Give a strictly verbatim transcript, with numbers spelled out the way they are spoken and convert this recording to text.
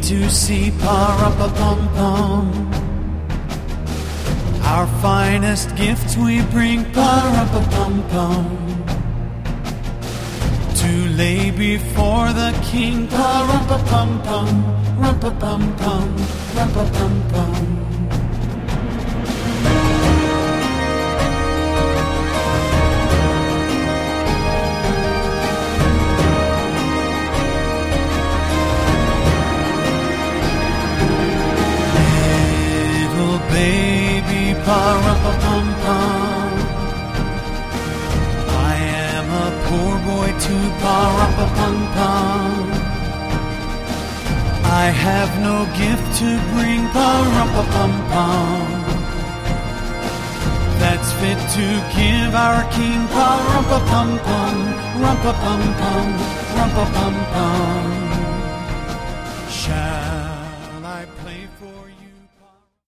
to see Pa-ra-pa-pum-pum. Our finest gifts we bring, Pa-ra-pa-pum-pum, to lay before the king. Pa-ra-pa-pum-pum, rum-pa-pum-pum, rum-pa-pum-pum. Baby Pa-ra-pa-pum-pum, I am a poor boy too, Pa-ra-pa-pum-pum. I have no gift to bring, Pa-ra-pa-pum-pum, that's fit to give our king. Pa-ra-pa-pum-pum, rum-pa-pum-pum, rum-pa-pum-pum. Shall